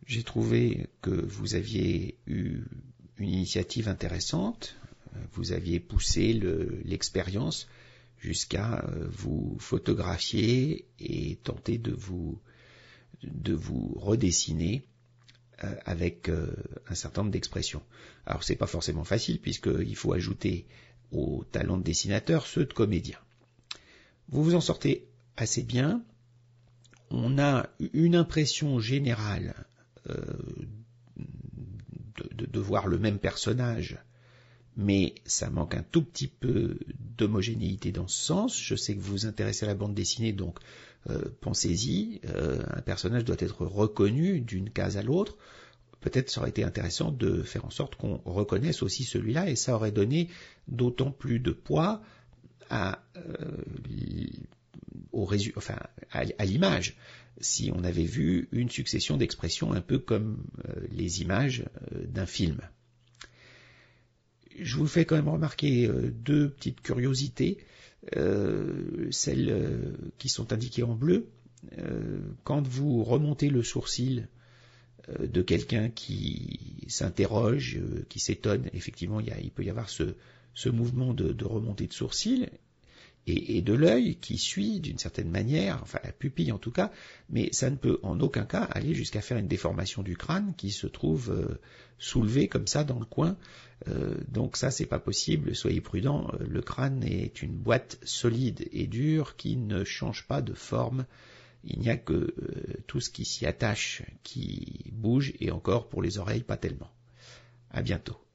J'ai trouvé que vous aviez eu une initiative intéressante, vous aviez poussé l'expérience jusqu'à vous photographier et tenter de vous redessiner avec un certain nombre d'expressions. Alors c'est pas forcément facile puisqu'il faut ajouter aux talents de dessinateur ceux de comédien. Vous vous en sortez assez bien. On a une impression générale de voir le même personnage, mais ça manque un tout petit peu d'homogénéité dans ce sens. Je sais que vous vous intéressez à la bande dessinée, donc pensez-y. Un personnage doit être reconnu d'une case à l'autre. Peut-être ça aurait été intéressant de faire en sorte qu'on reconnaisse aussi celui-là, et ça aurait donné d'autant plus de poids à l'image, si on avait vu une succession d'expressions un peu comme les images d'un film. Je vous fais quand même remarquer deux petites curiosités, celles qui sont indiquées en bleu. Quand vous remontez le sourcil de quelqu'un qui s'interroge, qui s'étonne, effectivement il peut y avoir ce mouvement de remontée de sourcil, et de l'œil qui suit d'une certaine manière, enfin la pupille en tout cas, mais ça ne peut en aucun cas aller jusqu'à faire une déformation du crâne qui se trouve soulevé comme ça dans le coin. Donc ça c'est pas possible, soyez prudents, le crâne est une boîte solide et dure qui ne change pas de forme. Il n'y a que tout ce qui s'y attache qui bouge, et encore pour les oreilles pas tellement. À bientôt.